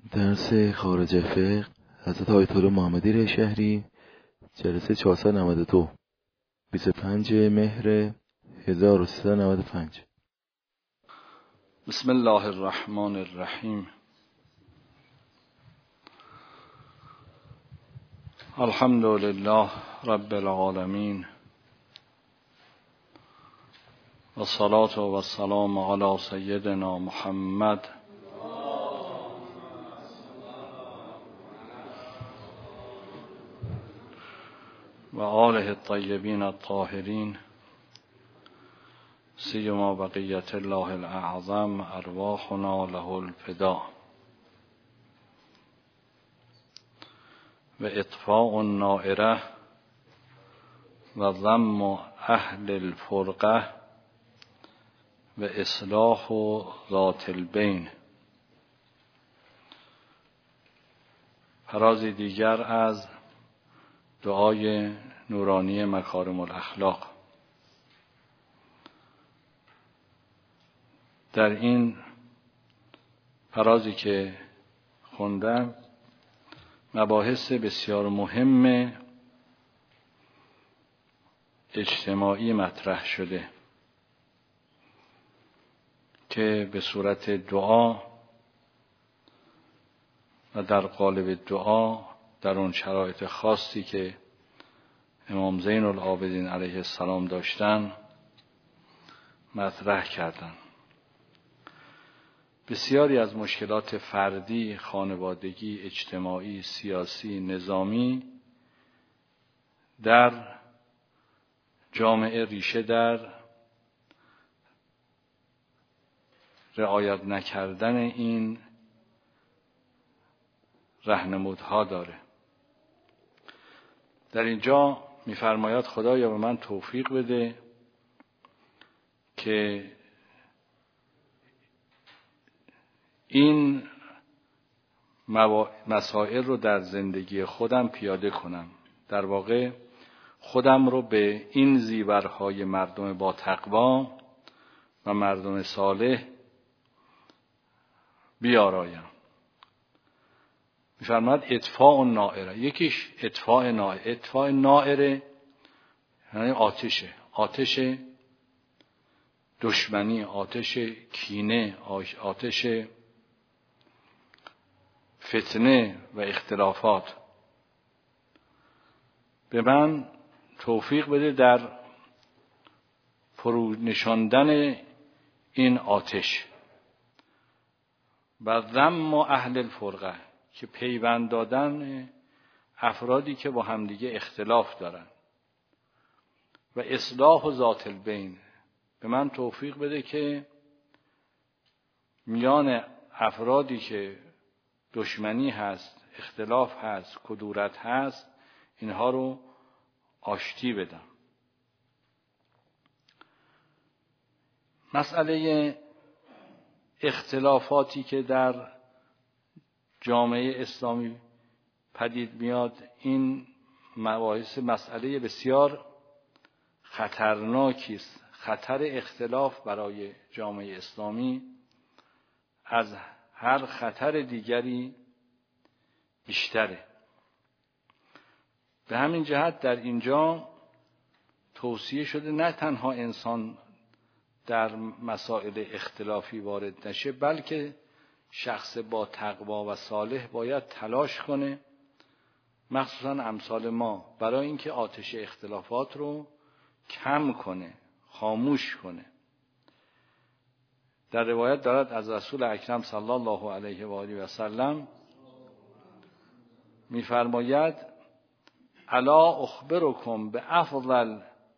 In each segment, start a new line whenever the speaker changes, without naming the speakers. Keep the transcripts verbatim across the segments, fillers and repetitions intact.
درس خارج فقه حضرت آیت الله محمدی ریشهری، جلسه چهارصد و نود و دو، بیست و پنجم مهر هزار و سیصد و نود و پنج.
بسم الله الرحمن الرحیم. الحمد لله رب العالمین و الصلاة و السلام علی سیدنا محمد و آله الطیبین الطاهرین سیما بقیت الله الاعظم ارواحنا له الفدا و اطفاء النائره و ضم اهل الفرقه و اصلاح ذات البین. فرازی دیگر از دعای نورانی مکارم الاخلاق. در این فرازی که خوندم مباحث بسیار مهم اجتماعی مطرح شده که به صورت دعا و در قالب دعا در اون شرایط خاصی که امام زین العابدین علیه السلام داشتن مطرح کردن. بسیاری از مشکلات فردی، خانوادگی، اجتماعی، سیاسی، نظامی در جامعه ریشه در رعایت نکردن این راهنمودها داره. در اینجا می‌فرماید خدایا به من توفیق بده که این مسائل رو در زندگی خودم پیاده کنم. در واقع خودم رو به این زیورهای مردم با تقوا و مردم صالح بیارایم. می‌فرماید اطفاء النائره. یکیش اطفاء نائره. اطفاء نائره یعنی آتشه. آتش دشمنی، آتش کینه، آتش فتنه و اختلافات. به من توفیق بده در فرو نشاندن این آتش و ضم اهل الفرقه، که پیوند دادن افرادی که با همدیگه اختلاف دارن، و اصلاح ذات البین. به من توفیق بده که میان افرادی که دشمنی هست، اختلاف هست، کدورت هست، اینها رو آشتی بدم. مسئله اختلافاتی که در جامعه اسلامی پدید میاد، این مباحث مسئله بسیار خطرناکی است. خطر اختلاف برای جامعه اسلامی از هر خطر دیگری بیشتره. به همین جهت در اینجا توصیه شده نه تنها انسان در مسائل اختلافی وارد نشه، بلکه شخص با تقوا و صالح باید تلاش کنه، مخصوصا امثال ما، برای اینکه آتش اختلافات رو کم کنه، خاموش کنه. در روایت دارد از رسول اکرم صلی الله علیه و آله و سلم می‌فرماید الا اخبرکم بافضل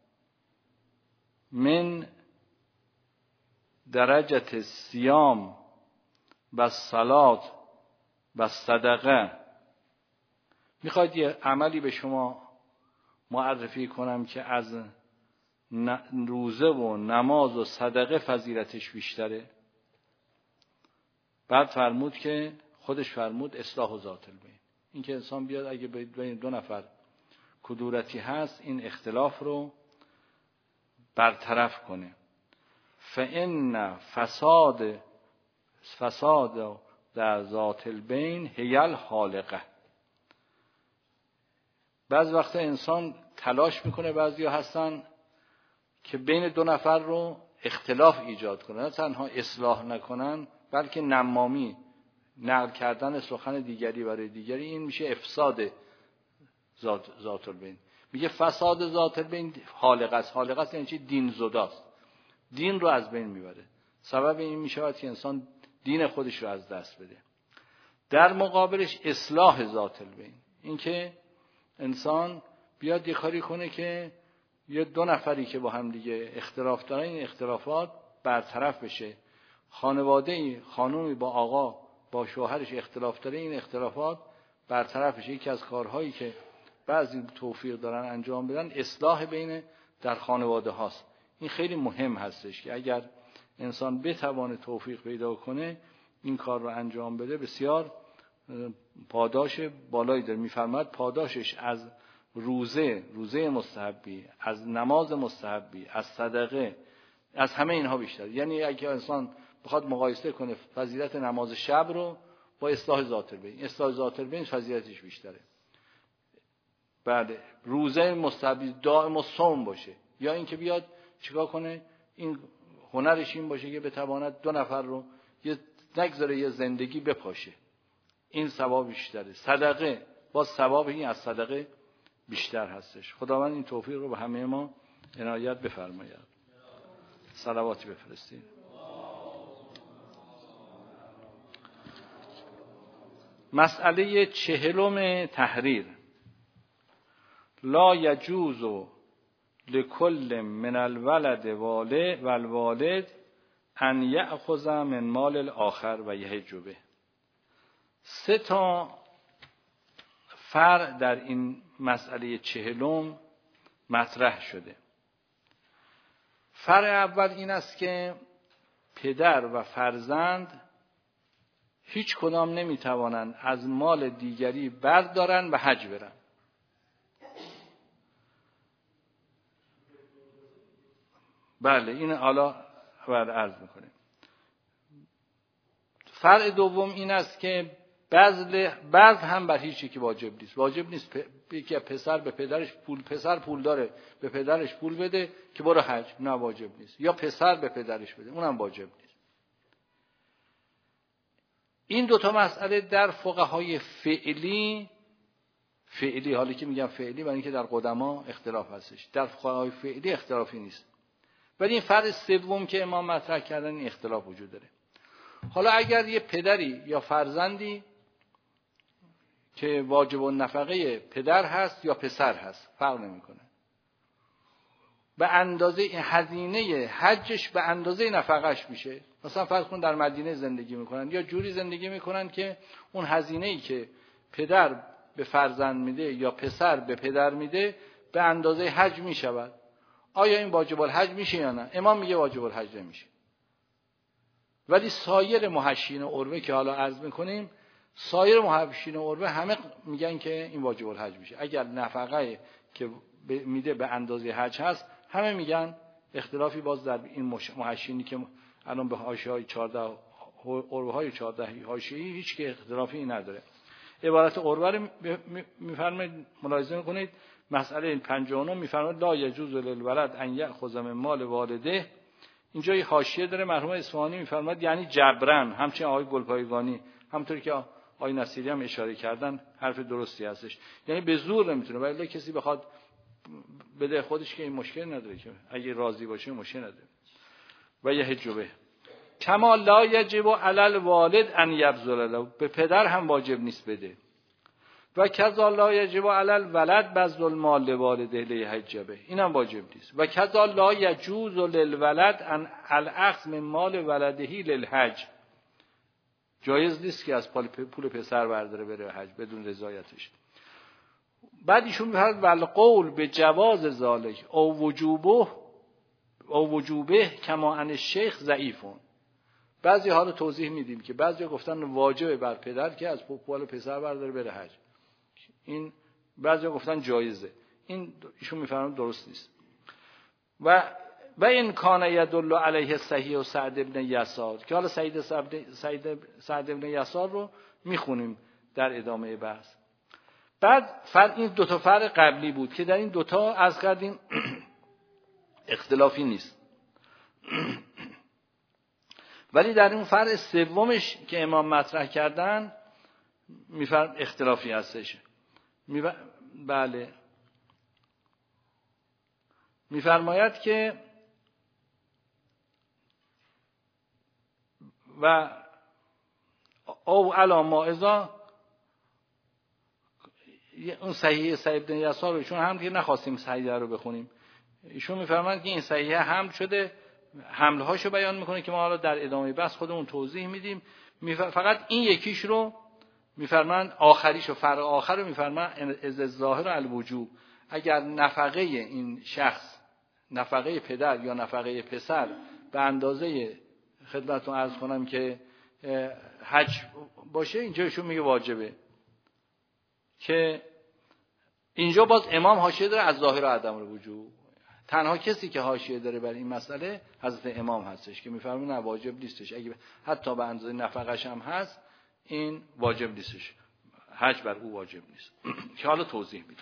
من درجه الصیام و الصلات و الصدقه. میخواید یه عملی به شما معرفی کنم که از روزه و نماز و صدقه فضیلتش بیشتره؟ بعد فرمود که خودش فرمود اصلاح ذات البین. این که انسان بیاد اگه بین دو نفر کدورتی هست، این اختلاف رو برطرف کنه. فإن فساد فساد در ذات البین هیل حالقه. بعض وقتا انسان تلاش میکنه، بعضیا هستن که بین دو نفر رو اختلاف ایجاد کنن، نه تنها اصلاح نکنن بلکه نمامی، نقل کردن سخن دیگری برای دیگری. این میشه افساد ذات ذات البین. میگه فساد ذات البین حالقه است. حالقه است یعنی چی؟ دین زداست، دین رو از بین میبره. سبب این میشود که انسان دین خودش رو از دست بده. در مقابلش اصلاح ذات البین، این که انسان بیاد یه کاری کنه که یه دو نفری که با هم دیگه اختلاف دارن این اختلافات برطرف بشه. خانواده‌ای، خانومی با آقا با شوهرش اختلاف داره، این اختلافات برطرف بشه. یکی از کارهایی که بعضی توفیق دارن انجام بدن اصلاح بین در خانواده هاست. این خیلی مهم هستش که اگر انسان بتوانه توفیق پیدا کنه این کار رو انجام بده، بسیار پاداش بالایی داره. میفرماد پاداشش از روزه، روزه مستحبی، از نماز مستحبی، از صدقه، از همه اینها بیشتر. یعنی اگه انسان بخواد مقایسه کنه فضیلت نماز شب رو با اصلاح ذات البین، اصلاح ذات البین فضیلتش بیشتره. بله، روزه مستحبی دائم الصوم باشه، یا اینکه بیاد چیکار کنه، این هنرش این باشه که بتواند دو نفر رو یه نگذاره یه زندگی بپاشه، این ثواب بیشتره. صدقه با ثواب این از صدقه بیشتر هستش. خداوند این توفیق رو به همه ما عنایت بفرماید. صلواتی بفرستید. مسئله چهلم تحریر. لا یجوز لکل من الولد والد و الوالد ان یأخذ من مال الاخر و یحج به. سه تا فرع در این مسئله چهلم مطرح شده. فرع اول این است که پدر و فرزند هیچ کدام نمیتوانند از مال دیگری بردارن و حج برن. بله، این حالا بعد عرض میکنیم. فرع دوم این است که بذل بذل هم بر هیچ یکی واجب نیست. واجب نیست یکی پسر به پدرش پول، پسر پول داره به پدرش پول بده که برو حج، نه واجب نیست. یا پسر به پدرش بده، اونم واجب نیست. این دوتا مسئله در فقهای فعلی فعلی حالی که میگم فعلی برای اینکه در قدما اختلاف هستش، در فقهای فعلی اختلافی نیست. ولی این فرع سوم که امام مطرح کردن این اختلاف وجود داره. حالا اگر یه پدری یا فرزندی که واجب النفقه پدر هست یا پسر هست فرق نمیکنه، به اندازه هزینه حجش به اندازه نفقش میشه. مثلا فرض کن در مدینه زندگی میکنن یا جوری زندگی میکنن که اون هزینه‌ای که پدر به فرزند میده یا پسر به پدر میده به اندازه حج میشود. آیا این واجب الحج میشه یا نه؟ امام میگه واجب الحج نمیشه. ولی سایر محشین عربه که حالا عرض میکنیم، سایر محشین عربه همه میگن که این واجب الحج میشه. اگر نفقه که میده به اندازه حج هست، همه میگن. اختلافی باز در این محشینی که الان به حاشیه‌های چهارده عربه های چهارده حاشیه‌ای هیچ که اختلافی نداره. عبارت عربه رو میفرمایید ملاحظه کنید. مسئله پنجاه و نه میفرماید لا یجوز للولد ان یأخذ من مال والده. اینجا یه حاشیه داره، مرحوم اصفهانی میفرماید یعنی جبران. همچنین آقای گلپایگانی همونطوری که آقای نصیری هم اشاره کردن حرف درستی هستش، یعنی به زور نمیتونه. ولی کسی بخواد بده خودش که این مشکل نداره، که اگه راضی باشه مشکل نداره. و یه حجبه کما لا یجب علی الوالد ان یبذل له. به پدر هم واجب نیست بده. و کذا لا یجب علی الولد بذل المال لوالده لیحج به. اینم واجب نیست. و کذا لا یجوز للولد ان الاخذ من مال ولده للحج. جایز نیست که از پول پسر برداره بره حج بدون رضایتش. بعد ایشون میفرماید والقول به جواز ذالک او وجوبه او وجوبه کما ان الشیخ ضعیفون. بعضی ها رو توضیح میدیم که بعضی گفتن واجبه بر پدر که از پول پسر برداره بره حج. این بعضی گفتن جایزه. این ایشون میفرماید درست نیست. و و این کان یدل علیه صحیح و سعد ابن یسار که حالا سعید سعید سعد ابن یسار رو میخونیم در ادامه بحث. بعد فرق این دو تا فرق قبلی بود که در این دوتا از کردیم اختلافی نیست، ولی در این فرق سومش که امام مطرح کردن میفرم اختلافی هستش. می بله میفرماید که و او علا مائزا اون صحیح سعید بن یسار رو ایشون هم که نخواستیم صحیح رو بخونیم، ایشون میفرماید که این صحیح حمل شده، حمله هاشو بیان میکنه که ما حالا در ادامه بحث خودمون توضیح میدیم. فقط این یکیش رو میفرمان آخریش و فرق آخر رو میفرمان از ظاهر الوجوب، اگر نفقه این شخص نفقه پدر یا نفقه پسر به اندازه خدمتتون عرض کنم که حج باشه، اینجا ایشون میگه واجبه، که اینجا باز امام حاشیه داره از ظاهر عدم الوجوب. تنها کسی که حاشیه داره بر این مسئله حضرت امام هستش که میفرمونه نه واجب نیستش، اگه حتی به اندازه نفقش هم هست این واجب نیستش، حج بر او واجب نیست که حالا توضیح میدیم.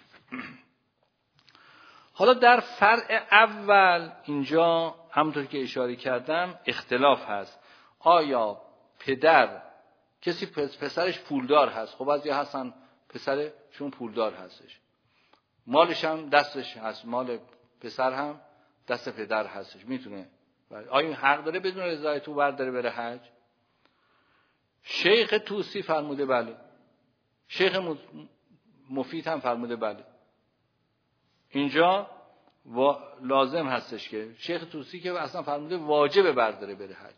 حالا در فرع اول اینجا همونطور که اشاره کردم اختلاف هست، آیا پدر کسی پسرش پولدار هست، خب بعضی هستن پسرشون پولدار هستش، مالش هم دستش هست، مال پسر هم دست پدر هستش، میتونه آیا این حق داره بدون رضایت او برداره بره حج؟ شیخ طوسی فرموده بله، شیخ مفید هم فرموده بله. اینجا لازم هستش که شیخ طوسی که اصلا فرموده واجب برداره بره حج،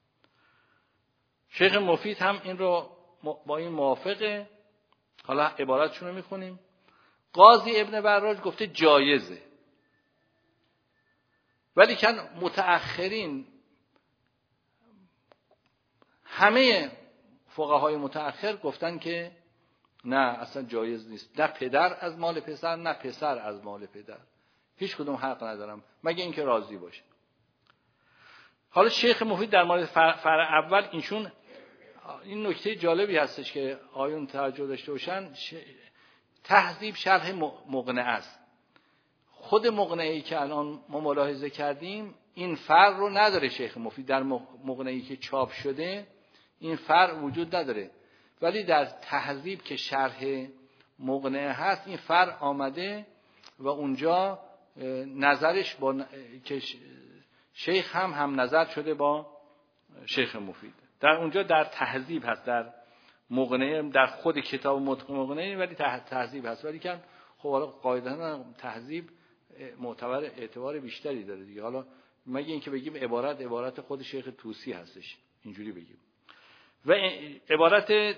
شیخ مفید هم این رو با این موافقه. حالا عبارتشون رو میخونیم. قاضی ابن براج گفته جایزه، ولی کن متأخرین همه فقهای متأخر گفتن که نه اصلا جایز نیست، نه پدر از مال پسر نه پسر از مال پدر، هیچ کدوم حق ندارم مگه اینکه راضی باشه. حالا شیخ مفید در مورد فرع اول اینشون این نکته جالبی هستش که آیون توجه داشته باشن، تهذیب شرح مقنعه است. خود مقنعه‌ای که الان ما ملاحظه کردیم این فرع رو نداره شیخ مفید، در مقنعه‌ای که چاپ شده این فرع وجود نداره، ولی در تهذیب که شرح مقنعه هست این فرع آمده و اونجا نظرش با که شیخ هم هم نظر شده با شیخ مفید، در اونجا در تهذیب هست، در مقنعه در خود کتاب مقنعه ولی تهذیب هست، ولی که خب حالا قاعدتا تهذیب معتبر اعتبار بیشتری داره دیگه. حالا مگه اینکه بگیم عبارت عبارت خود شیخ طوسی هستش اینجوری بگیم. و عبارت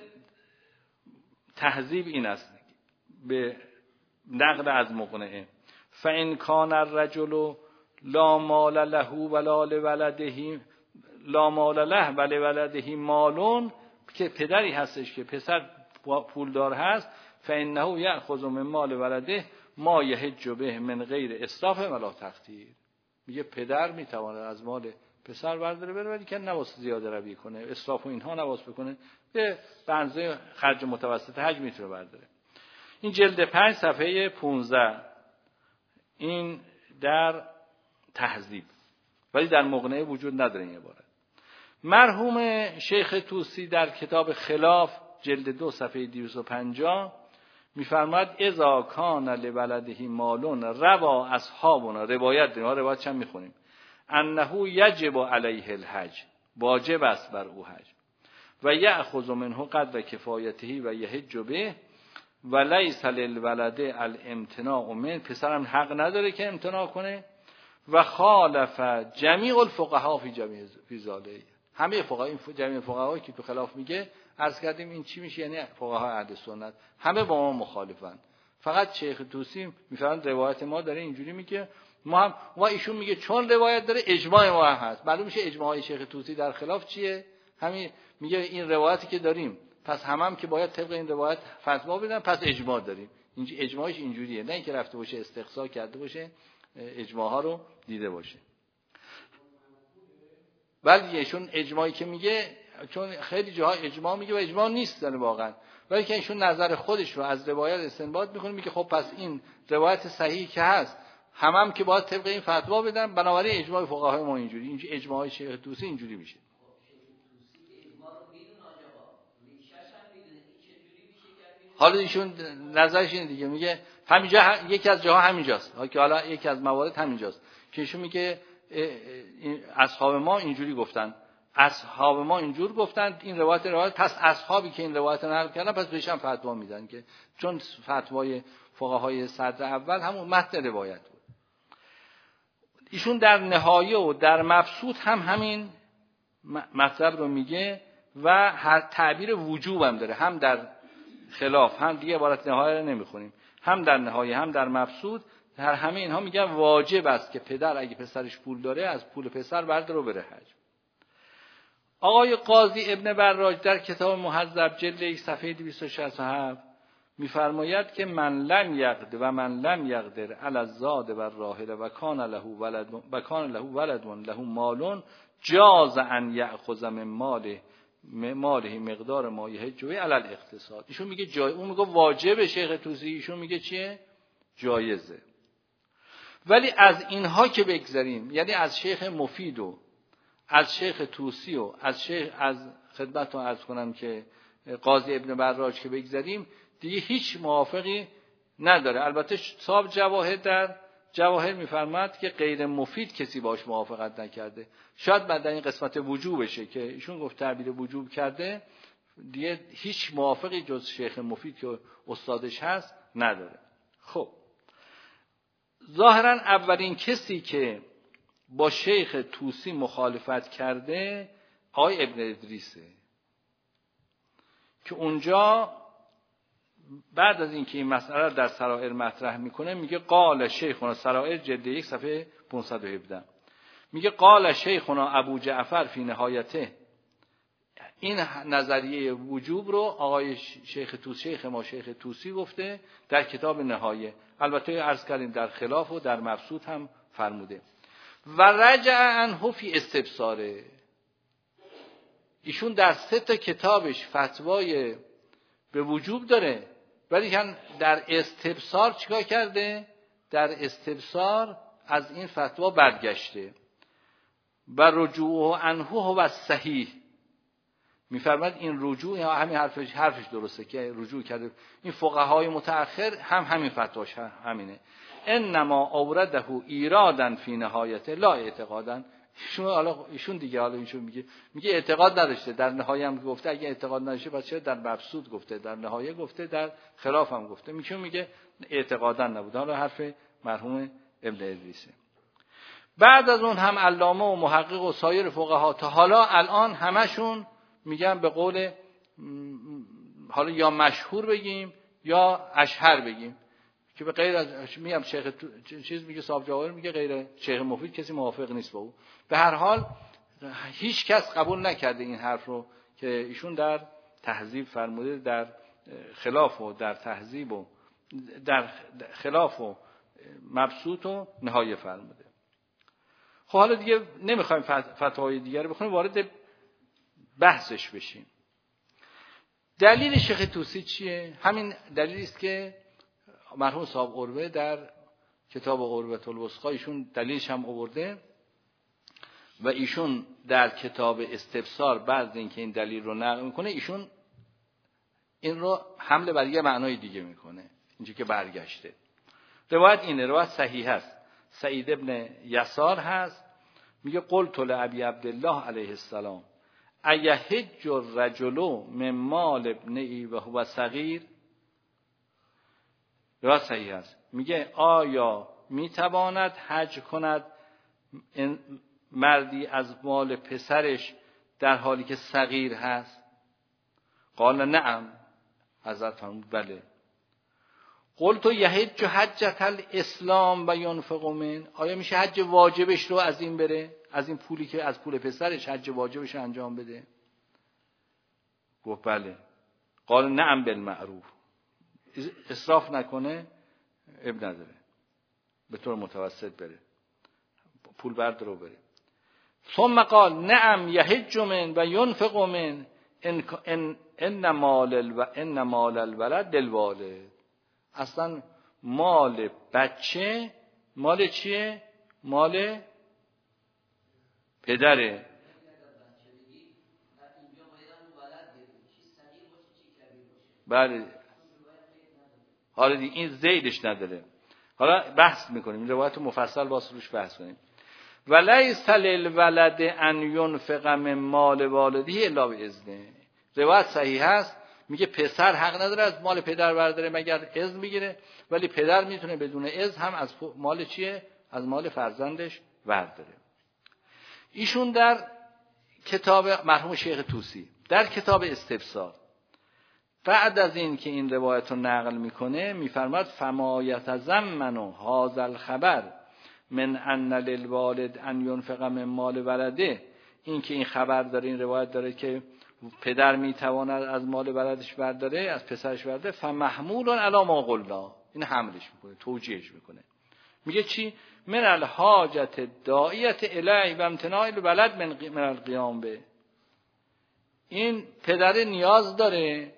تهذیب این است به نقل از مقنعه: فإن كان الرجل لا مال له ولا لولده لا مال له ولی ولده مالون، که پدری هستش که پسر پولدار هست، فإنه یأخذ من مال ولده ما یحج به من غیر اسراف ولا تقتیر. میگه پدر میتواند از مال پسر برداره بره، ولی که نواس زیاده روی کنه، اسراف و اینها نواس بکنه، به بنزه خرج متوسط حج میتونه برداره. این جلد پنج صفحه پانزده این در تهذیب، ولی در مقنعه وجود نداره این عبارت. مرحوم شیخ طوسی در کتاب خلاف جلد دو صفحه دویست و پنجاه میفرماید اذا کان لولده مالون روا اصحابنا، روایت داریم، روایت چند میخونیم، انه یجب علیه الحج، واجب است بر او حج، و یأخذ منه قدر کفایته و یحج به و لیس للولد الامتناع من، پسرم حق نداره که امتناع کنه. و خالف جمیع الفقها فی جمیع فی ذلک، همه فقها، این جمیع فقها که تو خلاف میگه عرض کردیم این چی میشه، یعنی فقها اهل سنت همه با ما مخالفن، فقط شیخ طوسی میفرماید روایت ما داره اینجوری میگه، ما هم و ایشون میگه چون روایت داره اجماع ما هم هست. معلوم میشه اجماع شیخ طوسی در خلاف چیه، همین میگه این روایتی که داریم پس همم هم که باید طبق این روایت فتوا بدن، پس اجماع داریم. اینج اجماعش اینجوریه، نه اینکه رفته باشه استقصا کرده باشه اجماع ها رو دیده باشه. ولی ایشون اجماعی که میگه، چون خیلی جاها اجماع میگه و اجماع نیست در واقعا، ولی که ایشون نظر خودش رو از روایت استنباط میکنه، میگه خب پس این روایت صحیحی که هست همم هم که باید طبق این فتوا بدن، بنابراین اجماع فقهای ما اینجوری، اینجوری اجماع شیخ طوسی اینجوری میشه. حالا ایشون نظرش اینه دیگه، میگه همینجا یکی از جاها همینجاست که حالا یکی از موارد همینجاست که ایشون میگه اصحاب ما اینجوری گفتن، اصحاب ما اینجور گفتن، این روایت روایت پس اصحابی که این روایت نقل کردن پس بهش هم فتوا میدن، که چون فتوای فقهای صدر اول همون متن روایت بود. ایشون در نهایه و در مبسوط هم همین مطلب رو میگه و هر تعبیر وجوب هم داره، هم در خلاف، هم دیگه عبارت نهایه رو نمیخونیم، هم در نهایه هم در مبسوط، در همه اینها میگن واجب است که پدر اگه پسرش پول داره از پول پسر برداره و بره حج. آقای قاضی ابن براج در کتاب مهذب جلد یک صفحه دویست و شصت و هفت میفرماید که من لم یقدر و من لم یقدر علی الزاد و الراحله و کان له ولد و کان له ولد له مال جاز ان یاخذ من ماله ماله مقدار ما یحج علی الاقتصاد. ایشون میگه جای، اون میگه واجب، شیخ طوسی ایشون میگه چیه؟ جایزه. ولی از اینها که بگذریم، یعنی از شیخ مفید و از شیخ طوسی و از شیخ از خدمتتون عرض کنم که قاضی ابن براج که بگذریم، دیگه هیچ موافقی نداره. البته صاحب جواهر در جواهر میفرماد که غیر مفید کسی باش موافقت نکرده. شاید بعد در این قسمت وجوب بشه که ایشون گفت تعبیر وجوب کرده، دیگه هیچ موافقی جز شیخ مفید که استادش هست نداره. خب ظاهرا اولین کسی که با شیخ طوسی مخالفت کرده آقای ابن ادریسه، که اونجا بعد از اینکه این مسئله رو در سرائر مطرح میکنه میگه قال شیخنا، سرائر جلد یک صفحه پانصد و هفده، میگه قال شیخنا ابو جعفر فی نهایته. این نظریه وجوب رو آقای شیخ طوسی، شیخ ما شیخ طوسی گفته در کتاب نهایه، البته عرض کردیم در خلاف و در مبسوط هم فرموده. و رجع عنه فی استبصاره، ایشون در سه تا کتابش فتوای به وجوب داره، ولی در استبصار چیکار کرده؟ در استبصار از این فتوا برگشته. و رجوع عنه هو صحیح، میفرماد این رجوع، یا همین حرفش حرفش درسته که رجوع کرده. این فقهای متأخر هم همین فتواش همینه، انما اورده ایرادا فی نهایته لا اعتقادا. ایشون حالا ایشون دیگه حالا ایشون میگه میگه اعتقاد نداشته، در نهایه هم گفته اگه اعتقاد نداشته پس چرا در مبسوط گفته، در نهایه گفته، در خلاف هم گفته. میگه میگه اعتقادا نبود. حالا حرف مرحوم ابن ادریسه. بعد از اون هم علامه و محقق و سایر فقها تا حالا الان همشون میگن به قول حالا یا مشهور بگیم یا اشهر بگیم، که به غیر از میگم شیخ چیز میگه صاحب جواهر میگه غیر شیخ مفید کسی موافق نیست با او. به هر حال هیچ کس قبول نکرده این حرف رو که ایشون در تهذیب فرموده، در خلاف و در تهذیب و در خلاف و مبسوط و نهایه فرموده. خب حالا دیگه نمیخوایم فتاوای دیگر رو بخونیم، وارد بحثش بشیم. دلیل شیخ طوسی چیه؟ همین دلیلی است که مرحوم صاحب قربه در کتاب قربة الوثقی ایشون دلیلش هم آورده و ایشون در کتاب استبصار بعد اینکه این دلیل رو نقل میکنه ایشون این رو حمله بر یه معنای دیگه میکنه، اینجا که برگشته. روایت اینه، روایت صحیح هست، سعید ابن یسار هست، میگه قلت لابی عبدالله علیه السلام ایحج الرجل من مال ابنه و هو صغیر. روایت صحیح است، میگه آیا میتواند حج کند مردی از مال پسرش در حالی که صغیر هست؟ قال نعم، حضرت فرمود بله. قلت یحج حجة الاسلام و ینفق من، آیا میشه حج واجبش رو از این بره، از این پولی که از پول پسرش حج واجبش انجام بده؟ گفت بله. قال نعم بالمعروف، اسراف نکنه، اب نداره، به طور متوسط بره، پول بردارو بره. ثم قال نعم یحج من و ینفق من ان ان ان مال و ان مال الولد للوالد. اصلا مال بچه مال چیه؟ مال پدره. بله حالا دیگه این زیدش نداره. حالا بحث میکنیم، این روایت مفصل واسه روش بحث کنیم. ولیس للولد ان ينفق من مال والده الا باذنه. روایت صحیح هست، میگه پسر حق نداره از مال پدر برداره مگر اذن بگیره، ولی پدر میتونه بدون اذن هم از مال چیه؟ از مال فرزندش برداره. ایشون در کتاب مرحوم شیخ طوسی در کتاب استفسار بعد از این که این روایت رو نقل میکنه میفرماد فما یتضمن هذا الخبر من ان للوالد ان ينفق من مال ولده، این که این خبر داره، این روایت داره که پدر میتواند از مال ولدش برداره، از پسرش برداره، فمحمول علی ما قلنا، این حملش میکنه، توجیهش میکنه. میگه چی؟ من الحاجت داعیت الیه و امتناع الولد من من القیام به. این پدر نیاز داره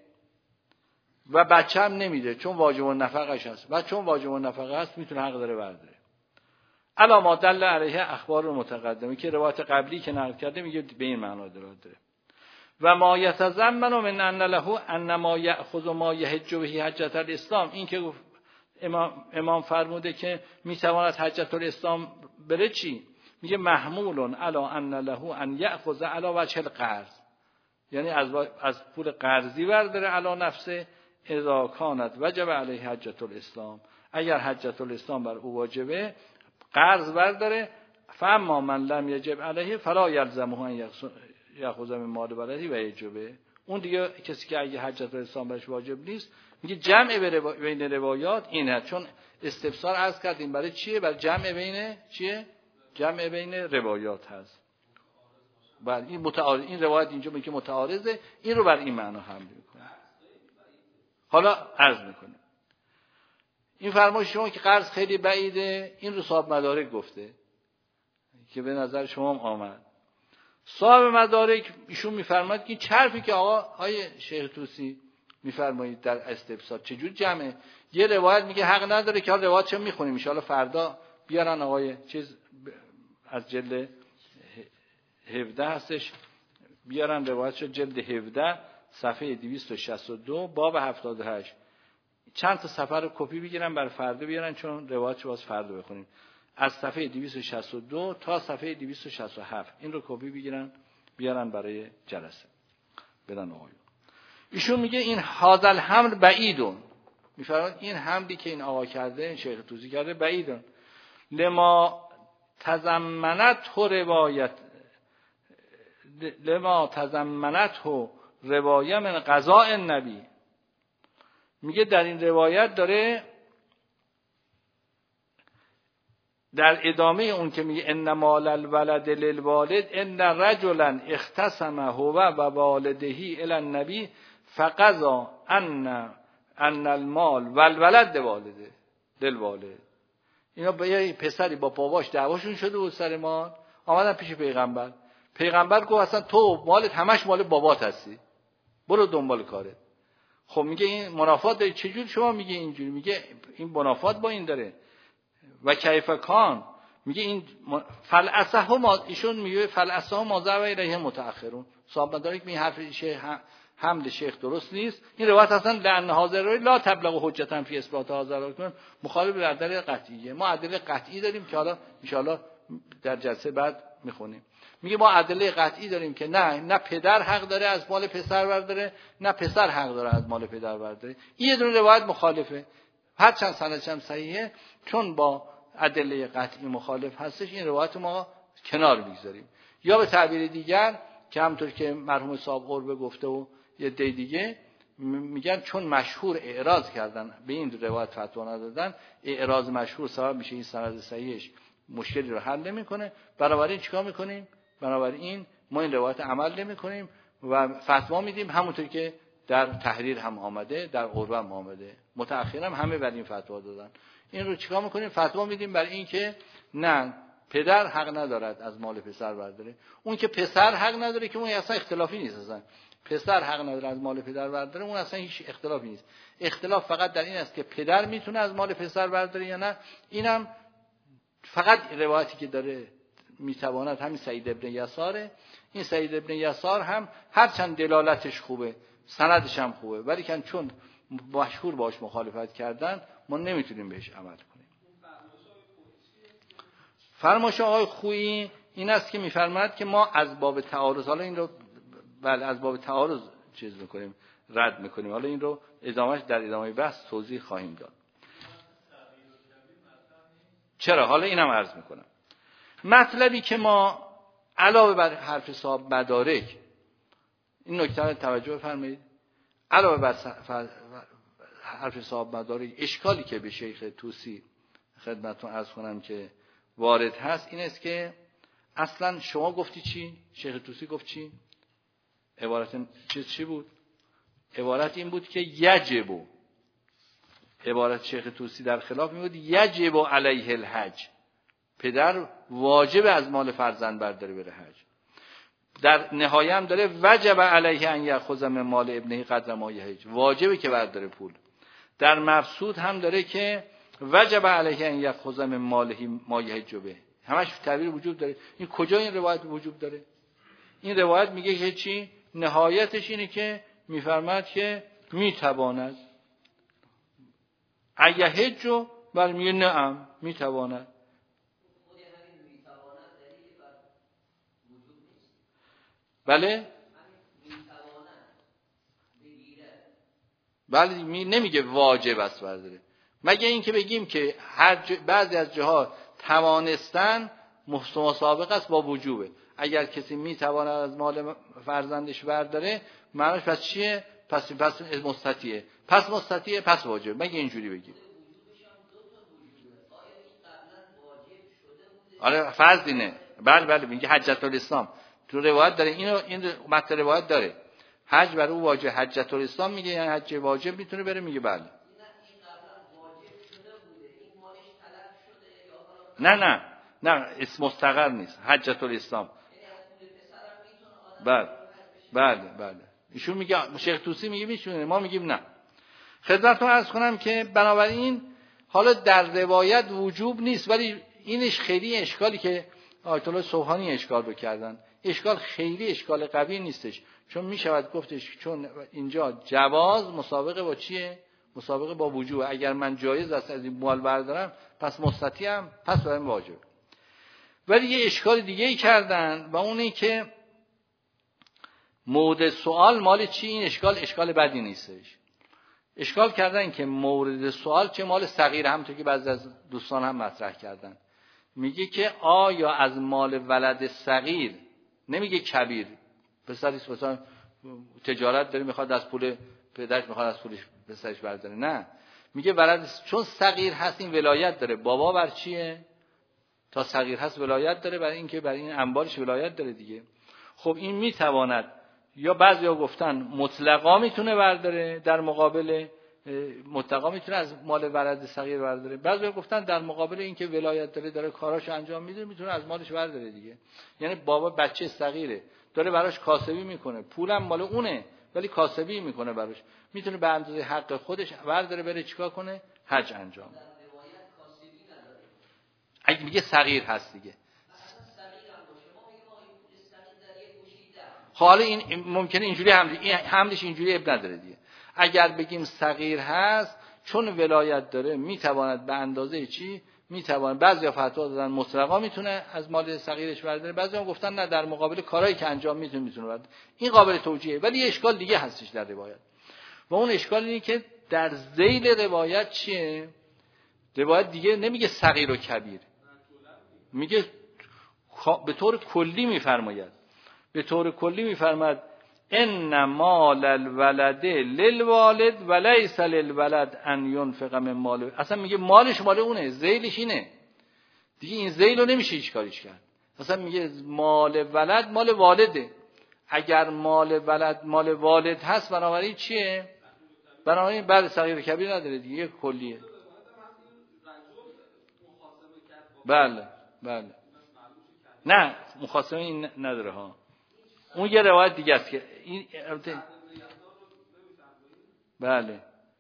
و بچه هم نمیده چون واجب النفقش هست، و چون واجب النفقه هست میتونه حق داره برداره. علا ما دل علیه اخبار متقدمه که روایت قبلی که نقل کرده میگه به این معنا داره. و ما یتضمن من ان له ان ما یاخذ ما یحج به حجت الاسلام، این که امام امام فرموده که میتواند حجت الاسلام بره چی؟ میگه محمول علی ان له ان یاخذ علی وجه القرض، یعنی از از پول قرضی برداره علی نفسه اذا کانت وجب علیه حجت الاسلام، اگر حجت الاسلام بر او واجبه قرض برداره. فاما من لم یجب علیه فلا یلزمه ان یاخذ من مال ولده و یجبه. اون دیگه کسی که اگه حجت الاسلام برش واجب نیست، میگه جمع بین روایات اینه، چون استفسار عرض کردیم برای چیه؟ برای جمع بین چیه؟ جمع بین روایات هست. بله این متعارض، این روایت اینجا میگه متعارضه، این رو بر این معنا حمل میکنه. حالا عرض میکنه این فرمایش شما که قرض خیلی بعیده، این رو صاحب مدارک گفته که به نظر شما هم آمد. صاحب مدارک ایشون میفرماید که چرفی که آقا های شیخ طوسی میفرمایید در استفسار چجور جمعه، یه روایت میگه حق نداره که حالا روایت چه میخونیم ان شاء الله فردا بیارن آقای چیز از جلد هفده هستش، بیارن روایتشو جلد هفده صفحه دویست و شصت و دو باب هفتاد و هشت، چند تا صفحه رو کپی بگیرن بر فردا بیارن چون روایتشو باز فردا بخونیم، از صفحه دویست و شصت و دو تا صفحه دویست و شصت و هفت این رو کپی بگیرن بیارن برای جلسه بدن آقایون. ایشون میگه این هاذل حمل بعیدون، میفرماید این حملی که این آقا کرده، این شیخ طوسی کرده، بعیدون لما تضمنت روایت لما تضمنت روایه من قضاء النبی. میگه در این روایت داره در ادامه اون که میگه ان مال الولد للوالد ان رجلا اختصم هو و والده الی النبی فقضا ان ان المال والولد لوالده للوالد. اینا با یه پسری با باباش دعواشون شده بود سر مال، آمدن پیش پیغمبر. پیغمبر گفت اصلا تو مالت همش مال بابات هستی، برو دنبال کارت. خب میگه این منافات داره، چجور شما میگه اینجوری؟ میگه این منافات با این داره. و کیف کان میگه این فلاسه ما، ایشون میگه فلاسه ما ذا و الیه متأخرون. صاحب مدارک می حرف شیخ حمد شیخ درست نیست. این روایت اصلا لعن حاضر لا تبلغ حجتا فی اثبات حاضر کن، مخالف به دلیل قطعیه. ما ادله قطعی داریم که حالا ان شاء الله در جلسه بعد میخونیم. میگه ما ادله قطعی داریم که نه نه پدر حق داره از مال پسر برداره، نه پسر حق داره از مال پدر برداره. این یه دونه روایت مخالفه، هر چند سندش هم صحیحه، چون با ادله قطعی مخالف هستش این روایت ما کنار میگذاریم. یا به تعبیر دیگر که همونطور که مرحوم صاحب قربه گفته و یه دی دیگه میگن چون مشهور اعراض کردن به این روایت فتوا ندادن، اعراض مشهور سبب میشه این سند صحیحش مشکلی رو حل نمیکنه، بنابراین چیکار میکنیم؟ بنابراین ما این روایت عمل نمیکنیم و فتوا میدیم همونطور که در تحریر هم آمده، در قربه هم آمده، متأخرا همه بر این فتوا دادن. این رو چیکار میکنیم؟ فتوا میدیم بر این که نه پدر حق ندارد از مال پسر برداره. اون که پسر حق نداره که اون اصلا اختلافی نیست. اصلا پسر حق نداره از مال پدر برداره، اون اصلا هیچ اختلافی نیست. اختلاف فقط در این است که پدر میتونه از مال پسر برداره یا نه. اینم فقط روایتی که داره میتواند همین سعید ابن یساره. این سعید ابن یسار هم هرچند دلالتش خوبه، سندش هم خوبه، ولی که چون مشهور باش مخالفت کردن ما نمیتونیم بهش عمل کنیم. فرمایش آقای خویی این است که میفرماید که ما از باب تعارض، حالا این رو بله از باب تعارض چیز میکنیم، رد میکنیم. حالا این رو ادامهش در ادامه بحث توضیح خواهیم داد. چرا؟ حالا اینم عرض میکنم. مطلبی که ما علاوه بر حرف صاحب مدارک، این نکته رو توجه بفرمایید، علاوه بر حرف صاحب مدارک، اشکالی که به شیخ طوسی خدمتتون عرض کنم که وارد هست این است که اصلا شما گفتی چی؟ شیخ طوسی گفت چی؟ عبارت چیز چی بود؟ عبارت این بود که یجب، عبارت شیخ طوسی در خلاف این بود یجب علیه الحج، پدر واجب از مال فرزند برداره بره حج. در نهایه هم داره وجب علیه ان یأخذ من مال ابنه قدر ما یحج، واجبه که برداره پول. در مبسوط هم داره که وجب علیه ان یأخذ من ماله ما یحج به، همش تعبیر وجود داره. این کجا این روایت وجود داره؟ این روایت میگه که چی؟ نهایتش اینه که میفرماد که میتواند اگه حجو بل میگه نعم میتواند. بله بله می نمیگه واجب است برداره، مگه این که بگیم که هر ج... بعضی از جاها توانستن مسابقه است با وجوبه. اگر کسی میتواند از مال فرزندش برداره معنیش پس چیه؟ پس پس مستطیعه، پس مستطیعه پس واجب. مگه اینجوری بگیم؟ آره فرض اینه. بله بله میگه حجت الاسلام تو روایت داره، اینو این متن روایت داره حج بر او واجب، حجت الاسلام میگه یعنی حج واجب میتونه بره. میگه بله. نه نه نه اسم مستقر نیست، حجت الاسلام. بله بله بله ایشون میگه، شیخ طوسی میگه میشونه، ما میگیم نه. خدمتتون عرض کنم که بنابراین حالا در روایت وجوب نیست، ولی اینش خیلی اشکالی که آیت الله سبحانی اشکال رو کردن، اشکال خیلی اشکال قوی نیستش، چون میشود گفتش چون اینجا جواز مسابقه با چیه؟ مسابقه با وجوب. اگر من جایز است از این مال بردارم پس مستطیعم، پس برایم واجب. ولی یه اشکال دیگه ای کردن و اونی که مورد سوال مال چی؟ این اشکال اشکال بدی نیستش. اشکال کردن که مورد سوال چه مال صغیر، همونطور که بعضی از دوستان هم مطرح کردن، میگه که آیا از مال ولد صغیر، نمیگه کبیر، پسرش مثلا تجارت داره میخواد از پول پدرش میخواد از پولش پسرش برداره، نه میگه ولد چون صغیر هست این ولایت داره. بابا بر چیه؟ تا صغیر هست ولایت داره، برای اینکه برای این انبارش ولایت داره دیگه. خب این میتواند، یا بعضیا گفتن مطلقا میتونه برداره، در مقابل مطلقا میتونه از مال ولد صغیر برداره. بعضیا گفتن در مقابل اینکه ولایت داره داره کاراشو انجام میده میتونه از مالش برداره دیگه. یعنی بابا بچه صغیره داره براش کاسبی میکنه، پولم مال اونه ولی کاسبی میکنه براش، میتونه به اندازه حق خودش برداره بره چیکار کنه؟ حج انجام. اگه میگه صغیر هست دیگه. حالا این ممکنه اینجوری حمل این حملش اینجوری اب نداره دیگه. اگر بگیم صغیر هست چون ولایت داره میتواند به اندازه چی؟ میتواند. بعضیا فتوا دادن مطلقا میتونه از مال صغیرش برداره، بعضیا گفتن نه در مقابل کارهایی که انجام میتونه میتونه برداره. این قابل توجیهه. ولی یه اشکال دیگه هستش در روایت و اون اشکال اینه که در ذیل روایت چیه؟ روایت دیگه نمیگه صغیر و کبیر، میگه به طور کلی میفرماید، به طور کلی میفرماد ان مال الولد للوالد وليس للولد ان ينفق من ماله. اصلا میگه مالش مال اونه، ذیلش اینه دیگه. این ذیل رو نمیشه هیچ کاریش کرد. اصلا میگه مال ولد مال والده. اگر مال ولد مال والد هست بنابراین چیه؟ بنابراین بعد صغیر و کبیر نداره دیگه، کلیه. بله بله نه مخاصمه این نداره ها، اون یه روایت دیگه است که این بله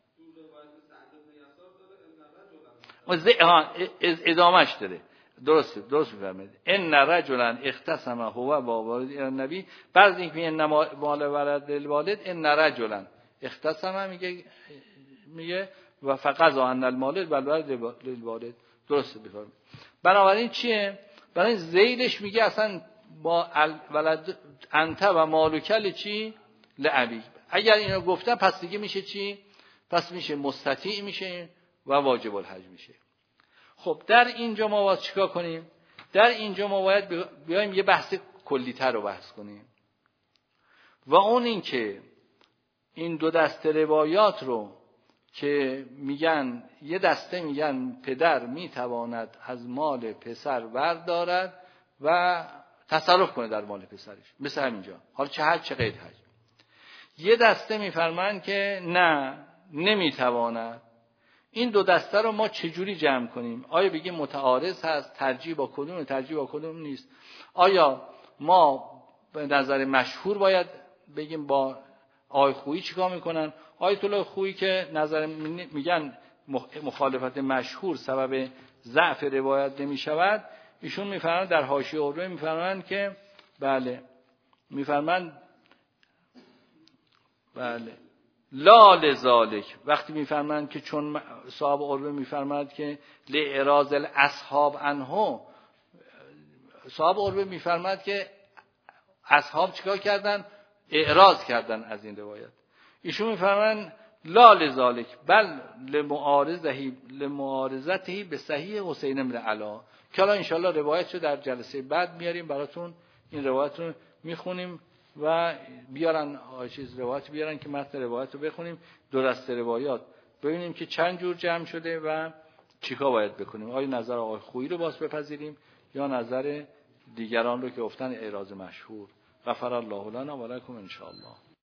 ادامهش داره. درسته درست میفرمایید. ان رجلا اختصم هو و والد النبی، بعد اینکه این مال ولد الوالد ان رجلا اختصم میگه میگه و فقضا ان المال والولد للوالد. درسته بفرمایید. بنابراین چیه؟ برای ذیلش میگه اصلا با ولد انت و مالکل چی لعبی. اگر اینو گفتن پس دیگه میشه چی؟ پس میشه مستطیع میشه و واجب الحج میشه. خب در اینجا ما باید چیکار کنیم؟ در اینجا ما باید بیایم یه بحث کلی‌تر رو بحث کنیم و اون این که این دو دسته روایات رو که میگن، یه دسته میگن پدر میتواند از مال پسر بردارد و تصرف کنه در مال پسرش، مثل همینجا، حالا چه حج چه غیر حج. یه دسته میفرمایند که نه نمیتواند. این دو دسته رو ما چجوری جمع کنیم؟ آیا بگیم متعارض هست، ترجیح با کدوم، ترجیح با کدوم نیست؟ آیا ما به نظر مشهور باید بگیم با آیه خویی چیکار میکنن؟ آیت الله خویی که نظر میگن مخالفت مشهور سبب ضعف روایت نمیشود، ایشون میفرمایند در حاشیه عروه میفرمایند که بله میفرمایند بله لا لذالک، وقتی میفرمایند که چون صاحب عروه میفرمایند که لاعراض الاصحاب عنه، صاحب عروه میفرمایند که اصحاب چیکار کردن؟ اعراض کردن از این روایت. ایشون میفرمایند لا لذالک بل لمعارضه لمعارضته به صحیح حسین بن علا، که الان ان شاء الله روایتشو در جلسه بعد میاریم براتون، این روایت رو میخونیم و بیارن چیز روایت بیارن که متن روایت رو بخونیم، دو دسته روایات ببینیم که چند جور جمع شده و چیکار باید بکنیم. آیا نظر آقای خویی رو باز بپذیریم یا نظر دیگران رو که گفتن اعراض مشهور. غفر الله لنا و لکم ان شاء الله.